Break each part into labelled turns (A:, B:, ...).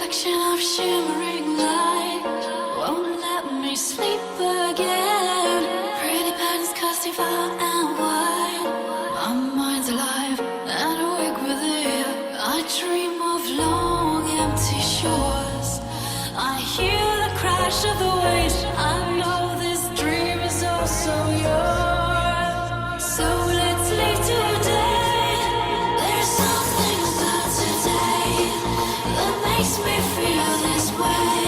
A: reflection of shimmering light won't let me sleep again. Pretty patterns casting far and wide. My mind's alive and awake with it. I dream of long empty shores. I hear the crash of the waves. I know this dream is also yours. So let's leave today. There's something about today that makes me feel this way.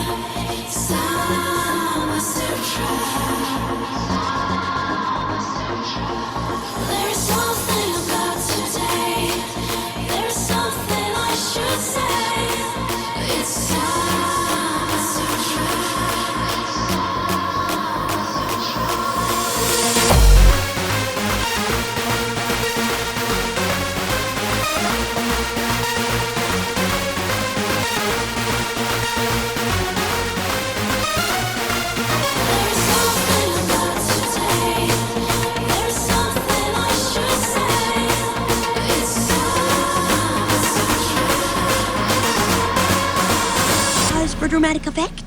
A: Some are still trapped. There's something about today. There's something I should say. It's some are still There's something about today. There's something I should say. It's some
B: Pause for dramatic effect.